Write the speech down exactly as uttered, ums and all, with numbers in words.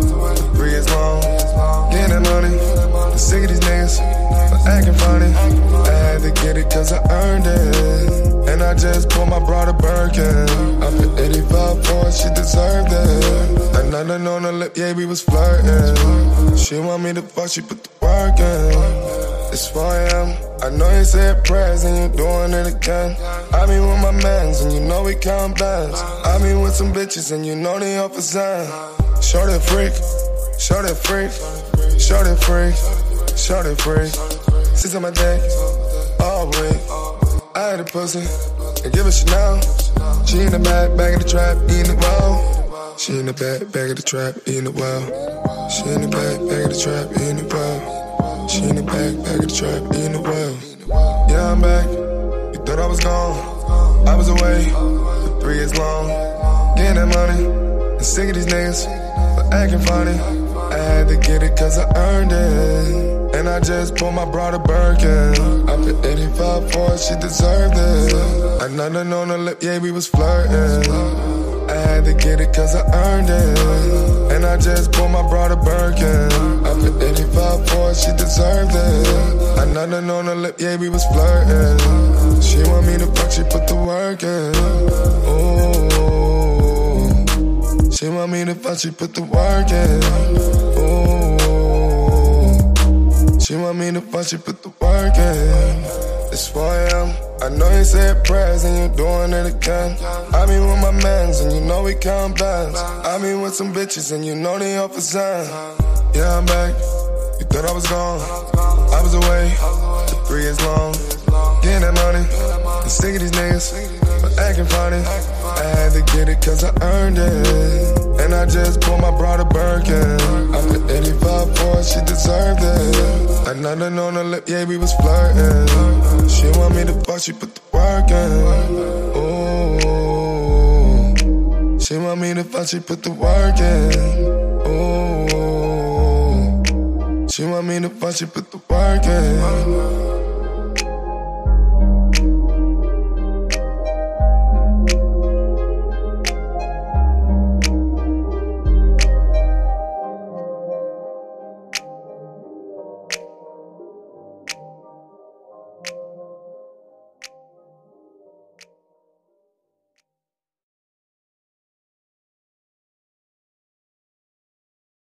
Three is long, getting that money. I'm sick of these niggas for acting funny. I had to get it cause I earned it. And I just pulled my brother Birkin. I put eighty-five for it, she deserved it. And nothing on her lip, yeah, we was flirting. She want me to fuck, she put the work in. It's four a m, I know you said prayers and you doing it again. I be with my mans and you know we count bands. I be with some bitches and you know they off a sign. Shorty freak, shorty freak, shorty freak, shorty freak. She's on my dick all week. I had a pussy and give her Chanel. She in the back, back of the trap, eating it well. She in the back, back of the trap, eating it well. She in the back, back of the trap, eating it well. She in the back, back of the trap, eating it well. Yeah, I'm back. You thought I was gone. I was away for three years long. Getting that money. I'm sick of these niggas for acting funny. I had to get it cause I earned it. And I just pulled my brother Birkin. I put eighty-five for it, she deserved it. I nothing on her lip, yeah, we was flirting. I had to get it cause I earned it. And I just pulled my brother Birkin. I put eighty-five for it, she deserved it. I nothing on her lip, yeah, we was flirting. She want me to fuck, she put the work in. Ooh. She want me to fuck, she put the work in. Ooh. She want me to fuck, she put the work in. It's four a m, I know you said prayers and you doing it again. I be with my mans and you know we count bands. I be with some bitches and you know they off a sign. Yeah, I'm back. You thought I was gone. I was away for three years long. Getting that money. I'm sick of these niggas for acting funny. I had to get it cause I earned it. And I just pulled my brother Birkin. I put eighty-five for it, she deserved it. And nothing on her lip, yeah, we was flirting. She want me to fuck, she put the work in. Ooh. She want me to fuck, she put the work in. Ooh. She want me to fuck, she put the work in.